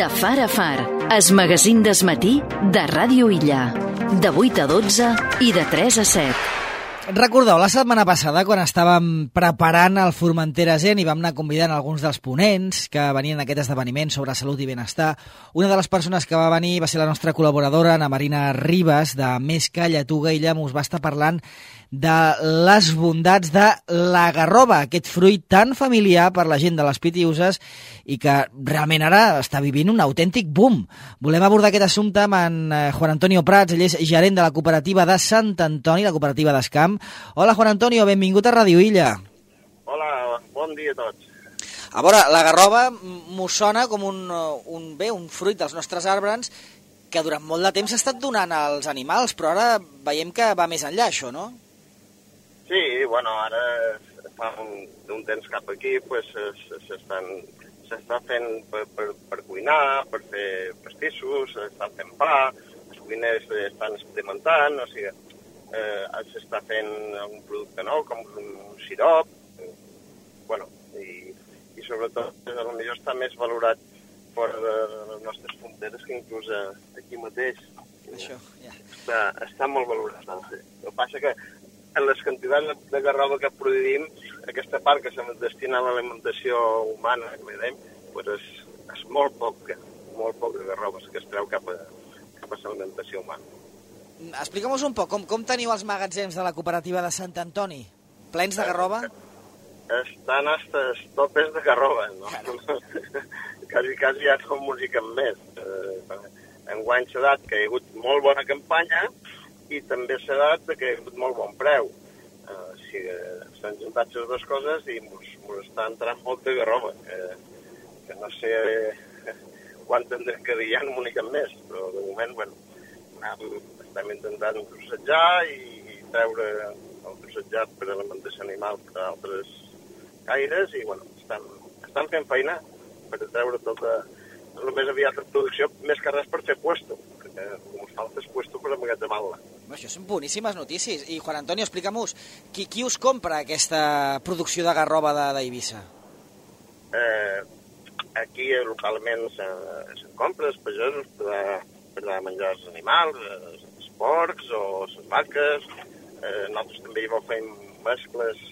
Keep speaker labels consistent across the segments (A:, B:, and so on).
A: De far a far, es magazín d'esmatí de Ràdio Illa. De 8 a 12 i de 3 a 7.
B: Recordeu, la setmana passada, quan estàvem preparant el Formentera Zen i vam anar convidant alguns dels ponents que venien a aquest esdeveniment sobre salut i benestar, una de les persones que va venir va ser la nostra col·laboradora, Ana Marina Ribas, de Mesca, Lletuga i Llamp. Us va estar parlant de les bondats de la garrova, aquest fruit tan familiar per la gent de les Pitiüses i que realment ara està vivint un autèntic boom. Volem abordar aquest assumpte amb en Juan Antonio Prats, ell és gerent de la cooperativa de Sant Antoni, la cooperativa d'Escamp. Hola, Juan Antonio, benvingut a Ràdio Illa.
C: Hola, bon dia a tots.
B: A veure, la garrova m'ho sona com un fruit dels nostres arbres que durant molt de temps s'ha estat donant als animals, però ara veiem que va més enllà, això, no?
C: Sí, bueno, ara fa un temps cap aquí pues, s'està fent per cuinar, per fer pastissos, s'estan fent pa, els cuiners estan experimentant, o sigui, s'està fent un producte nou, com un sirop, bueno, i sobretot potser està més valorat fora de les nostres fronteres que inclús aquí mateix.
B: Això, ja.
C: Està molt valorat. El que passa que en les quantitats de garrova que produïm, aquesta part que se destina a l'alimentació humana, que dèiem, pues és molt poc de garrova que es treu cap a l'alimentació humana.
B: Explica'm-nos un poc, com teniu els magatzems de la cooperativa de Sant Antoni? Plens de garrova?
C: Estan hasta topes de garrova, no? Quasi ja no musiquen més. Enguany s'ha dat que hi ha hagut molt bona campanya i també s'ha dat que hi ha hagut molt bon preu. O sigui, s'han juntat les dues coses i ens està entrant molta garrova, que no sé quan tindrem que dir, ja no m'uniquen més, però de moment, bueno, estem intentant trossejar i treure el trossejat per alimentació animal per a altres gaires i, bueno, estan fent feina per treure tota el més aviat en producció, més que res per fer puesto, perquè ens falta és puesto per emmagatzemar-la.
B: Això són boníssimes notícies. I, Juan Antonio, explica'm-nos, qui us compra aquesta producció de garrova d'Eivissa?
C: Aquí localment se'n compra els pagesos per a menjar els animals, els porcs o les vaques. Nosaltres també hi fem mescles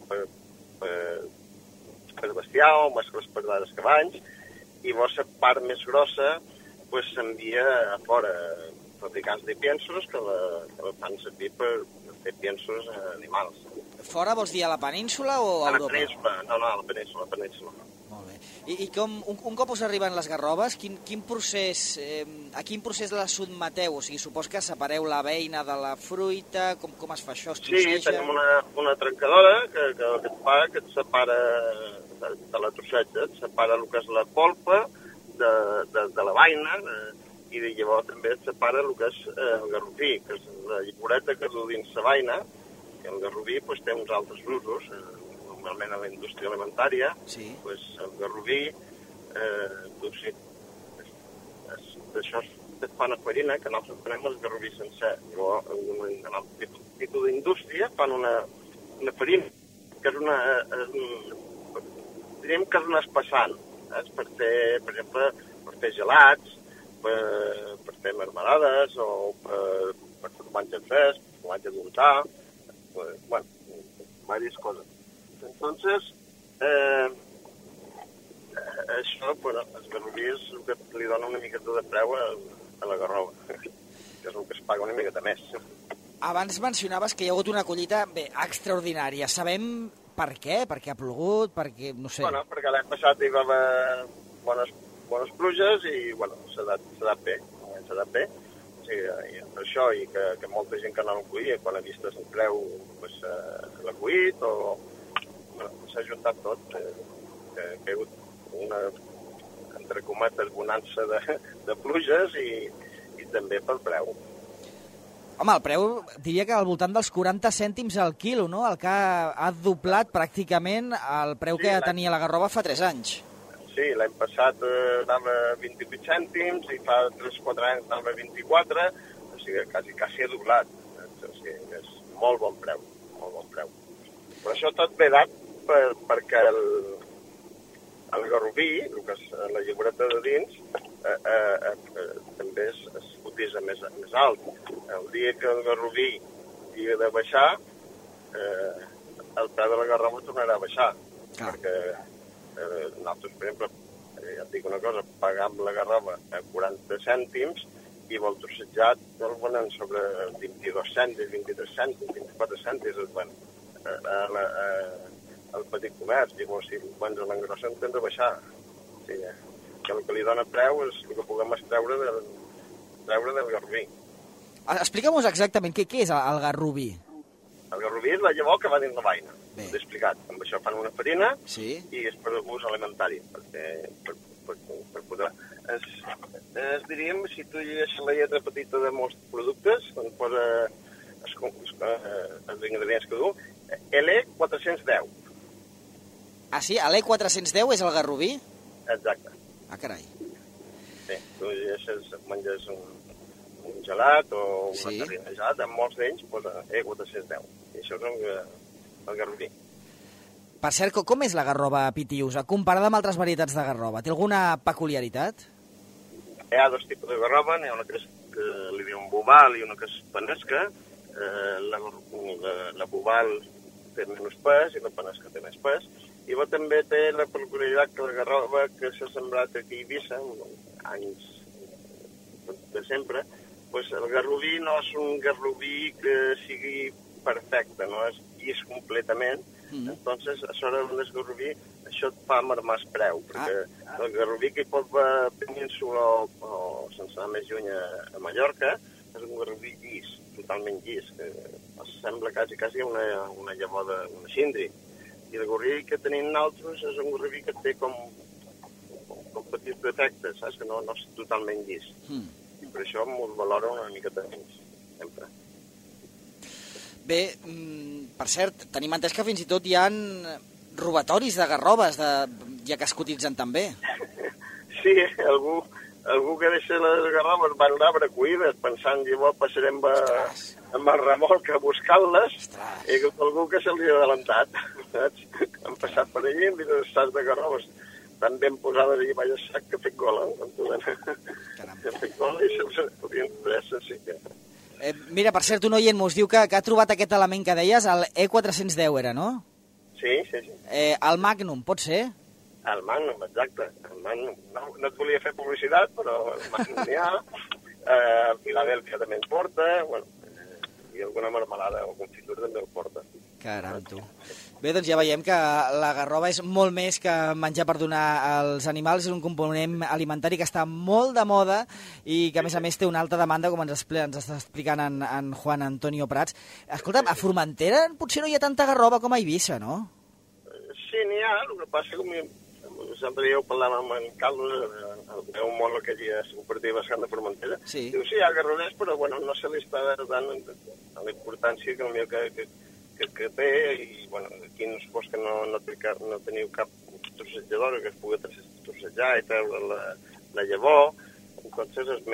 C: per bestiar o mescles per als cavalls, i la part més grossa s'envia a fora fabricants de piensos que la fan servir per fer piensos animals.
B: Fora vols dir a la península o a Europa?
C: No, a la península.
B: Molt bé. I com, un cop us arriben les garroves, a quin procés les sotmeteu? O sigui, supos que separeu la beina de la fruita, com es fa això? Es trosseja?
C: Sí, tenim una trencadora que et fa que et separa de la trosseja, et separa el que és la polpa de la beina, i llavors també et separa el que és el garroví, que és la llicoreta que du dins la beina, que el garroví té uns altres usos, normalment a la indústria alimentària,
B: sí.
C: El garroví, d'això es fa una farina, que nosaltres tenim el garroví sencer. Llavors, en el tipus d'indústria fan una farina, que és diríem que és un espessant, per fer, per exemple, per fer gelats, per fer marmelades o per fer formatge fresc, formatge d'untar, bueno, diverses coses. Entonces, això, els garrovís, el que li dona una miqueta de preu a la garrova, que és el que es paga una miqueta més.
B: Abans mencionaves que hi ha hagut una collita, extraordinària. Sabem per què? Per què ha plogut? Perquè, no sé...
C: Bueno, perquè l'any passat hi va haver bones pluges i, bueno, s'ha dat bé. S'ha dat bé. O sigui, per això, i que molta gent que no el cuia, quan ha vist el preu, l'ha cuit, o... Bueno, s'ha juntat tot, que hi ha hagut una, entre cometes, bonança de pluges i també pel preu.
B: Home, el preu, diria que al voltant dels 40 cèntims al quilo, no? El que ha doblat pràcticament el preu que tenia la garrova fa 3 anys.
C: Sí, l'any passat anava a 28 cèntims i fa 3-4 anys anava a 24, o sigui, quasi ha doblat. O sigui, és molt bon preu, molt bon preu. Però això tot ve dat perquè el garroví, el que és la llicoreta de dins, també es cotiza més alt. El dia que el garroví hagi de baixar, el preu de la garrova tornarà a baixar.
B: Clar.
C: Perquè nosaltres, per exemple, ja et dic una cosa, pagam la garrova a 40 cèntims i el trossejat el venen sobre 22 cèntims, 23 cèntims, 24 cèntims, bueno, el petit comerç, llavors, si ens l'engrossen, tens de baixar. O sigui, que el que li dona preu és el que puguem extreure del garroví.
B: Explica'm-nos exactament què és el garroví.
C: El garroví és la llavor que va dins la vaina.
B: Bé.
C: T'he explicat. Amb això fan una farina
B: Sí.
C: i és per ús alimentari, per poder... diríem, si tu llegeixes la lletra petita de molts productes, on posa els ingredients que du, L410.
B: Ah, sí? l'E410 és el garroví?
C: Exacte.
B: Ah, carai.
C: Sí, tu llegeixes, menges un gelat o una
B: Sí.
C: terrina de gelat, amb molts d'ells posa E410. I això és el garroví.
B: Per cert, com és la garrova pitiusa, comparada amb altres varietats de garrova? Té alguna peculiaritat?
C: Hi ha dos tipus de garrova, n'hi ha una que li diuen bubal i una que és penesca. La bubal té menys pes i la penesca té més pes. I també té la peculiaritat que la garrova que s'ha sembrat aquí a Eivissa, anys de sempre, doncs el garroví no és un garroví que sigui perfecte, no és llis completament. Entonces, a l'hora de l'esgarroví, això et fa marmar el preu, perquè el garroví que hi pot va a Península o sense anar més lluny a Mallorca, és un garroví llis, totalment llis, que sembla quasi una llavor d'una xindri. I el garroví que tenim nosaltres és un garroví que té com petits defectes, saps? Que no és totalment llis. I per això m'ho valora una miqueta menys, sempre.
B: Bé, per cert, tenim entès que fins i tot hi ha robatoris de garroves, ja que es cotitzen també.
C: Sí, algú que deixa les garroves van l'arbre cuides, pensant que llavors passarem amb el remolc a buscar-les, i algú que se li ha adelantat, saps? Han passat per allí, hem vist els sacs de garroves tan ben posades i vaig a sac que ha fet gola, ha fet gola i se'ls podien pressa, sí que...
B: Mira, per cert, un oient m'ho diu que ha trobat aquest element que deies, el E410 era, no?
C: Sí.
B: El Magnum, pot ser?
C: El Magnum, exacte. El Magnum. No et volia fer publicitat, però el Magnum n'hi ha. Filadèlfia també en porta, bueno, i alguna marmelada o confitura també el porta.
B: Caram, tu. Bé, doncs ja veiem que la garrova és molt més que menjar per donar als animals, és un component alimentari que està molt de moda i que, a més, té una alta demanda, com ens està explicant en Juan Antonio Prats. Escolta'm, a Formentera potser no hi ha tanta garrova com a Eivissa, no?
C: Sí, n'hi ha, el que passa que sempre jo parlàvem amb en Carlos, el meu mono que hi ha a cooperativa Escant de Formentera, diu, sí, hi ha garrovers, però bueno, no se li està dant la importància que té, i bueno, aquí no es pot que no teniu cap trossejadora que es pugui trossejar i treure la llavor, entonces és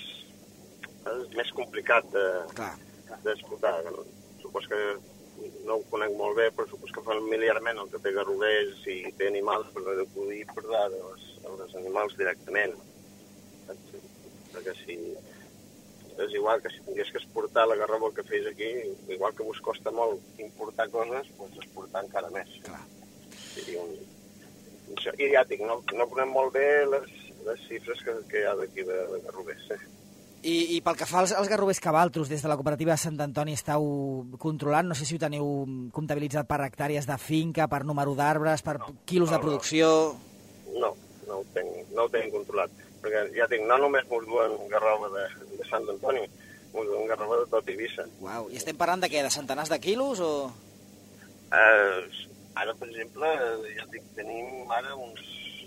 C: més complicat d'explotar. Supos que no ho conec molt bé, però supos que familiarment el que té garrovers i té animals per acudir per dar als animals directament. Perquè si... És igual que si tingués que exportar la garrova que fes aquí, igual que vos costa molt importar coses, doncs exportar encara més.
B: Clar.
C: I ja dic, no conec molt bé les xifres que hi ha d'aquí de garrovers.
B: I pel que fa als garrovers que vosaltres, des de la cooperativa de Sant Antoni, esteu controlant, no sé si ho teniu comptabilitzat per hectàrees de finca, per número d'arbres, per quilos de producció...
C: No ho tenc controlat. Perquè ja dic, no només mos duen garrova de Sant Antoni, mos duen garrova de tot Eivissa.
B: Uau, i estem parlant de què? De centenars de quilos o...?
C: Ara, per exemple, ja dic, tenim ara unes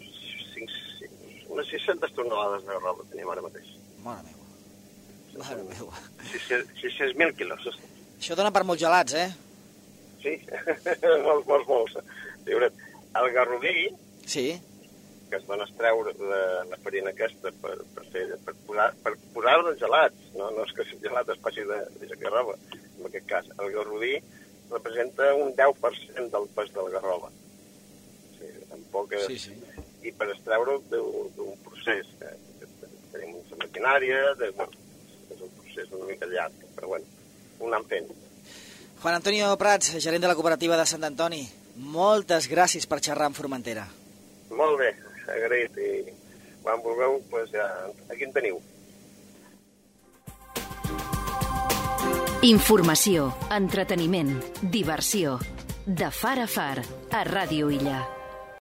C: 600 tonelades de garrova tenim ara mateix.
B: Mare meva. Mare meva.
C: 600.000 quilos.
B: Això dona per molts gelats, eh?
C: Sí, molts. El garroví... Sí. Que es dona a extreure la farina aquesta per posar-ho en gelats. No és que el gelat es passi de garrova. En aquest cas, el garroví representa un 10% del pes de la garrova. Sí. I per extreure-ho d'un procés que maquinària, és un procés una mica llarg, però bueno, ho anem fent.
B: Juan Antonio Prats, gerent de la cooperativa de Sant Antoni, moltes gràcies per xerrar amb Formentera.
C: Molt bé, agraït, i quan vulgueu, doncs ja, aquí en teniu.
A: Informació, entreteniment, diversió. De far a far, a Ràdio Illa.